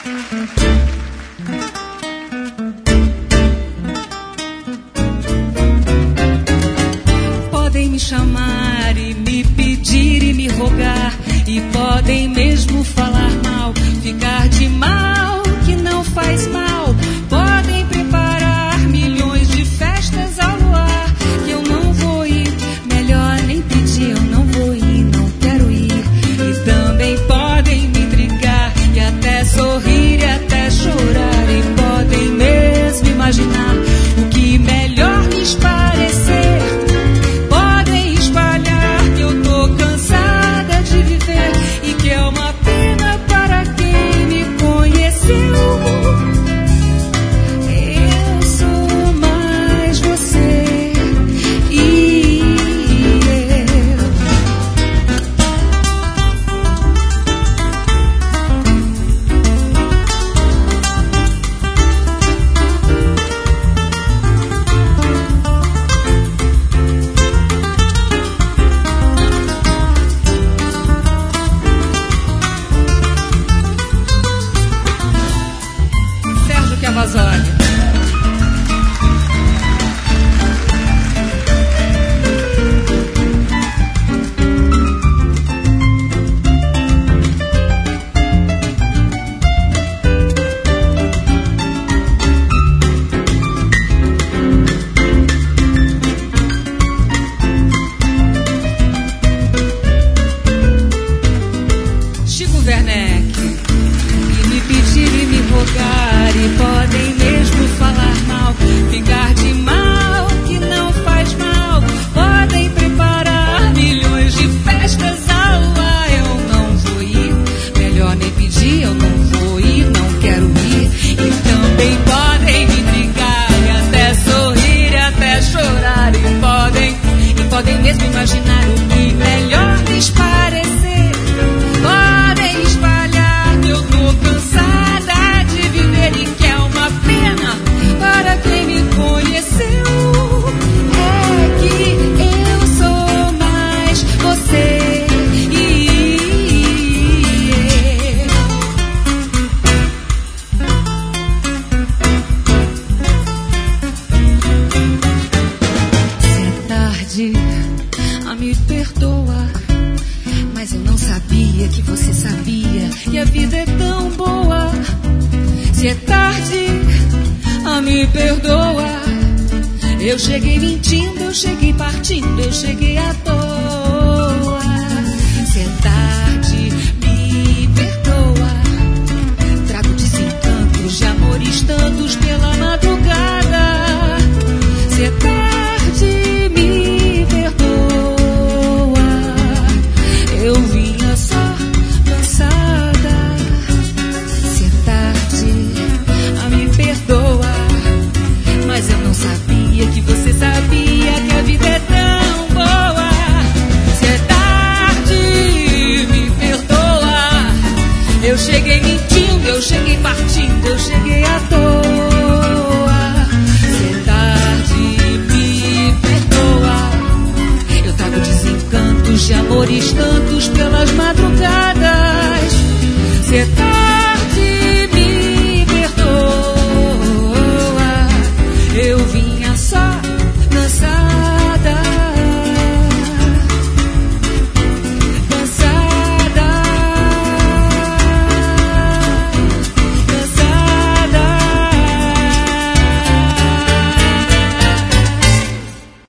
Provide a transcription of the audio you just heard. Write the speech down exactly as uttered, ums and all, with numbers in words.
Podem me chamar e me pedir e me rogar, e podem mesmo falar mal, ficar de mal que não faz mal. Podem preparar milhões de festas ao luar, que eu não vou ir, melhor nem pedir, eu não vou ir, não quero ir. E também podem me intrigar e até sorrir e até chorar, e podem mesmo imaginar o que melhor lhes parecer. E que é uma pena para quem me conheceu. Eu sou mais você e eu. Amazônia. Chico Werneck. E me pedir e me rogar, e podem mesmo falar mal, ficar de mal que não faz mal. Podem preparar milhões de festas ao luar, eu não vou ir, melhor nem pedir, eu não vou ir, não quero ir. E também podem me brigar e até sorrir e até chorar, e podem, e podem mesmo imaginar o que melhor lhes parecer. Podem espalhar que eu tô cansada de viver e que é uma pena para quem me conheceu. É que eu sou mais você e eu. Se é tarde, a me perdoa, mas eu não sabia que você sabia que a vida é tão boa. Se é tarde, a me perdoa. Eu cheguei mentindo, eu cheguei partindo, eu cheguei à toa. Se é tarde, me perdoa. Trago desencantos de amores tantos pela madrugada. Se é tarde, me perdoa. Eu vinha só cansada. Se é tarde, a me perdoa, mas eu não sabia que você sabia que a vida é tão boa. Se é tarde, me perdoa. Eu cheguei mentindo, eu cheguei partindo, eu cheguei à toa. Se é tarde, me perdoa. Eu trago desencantos de amores tantos pelas madrugadas. Se é tarde,